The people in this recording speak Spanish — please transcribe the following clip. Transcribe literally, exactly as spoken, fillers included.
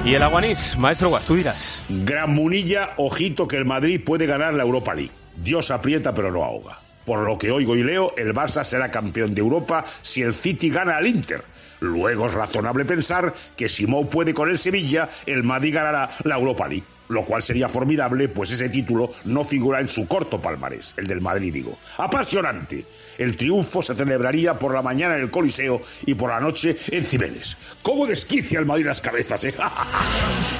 Y el Aguanís, maestro Guas, tú dirás. Gran Munilla, ojito que el Madrid puede ganar la Europa League. Dios aprieta pero no ahoga. Por lo que oigo y leo, el Barça será campeón de Europa si el City gana al Inter. Luego es razonable pensar que si Mou puede con el Sevilla, el Madrid ganará la Europa League. Lo cual sería formidable, pues ese título no figura en su corto palmarés, el del Madrid, digo. ¡Apasionante! El triunfo se celebraría por la mañana en el Coliseo y por la noche en Cibeles. ¿Cómo desquicia el Madrid las cabezas, eh?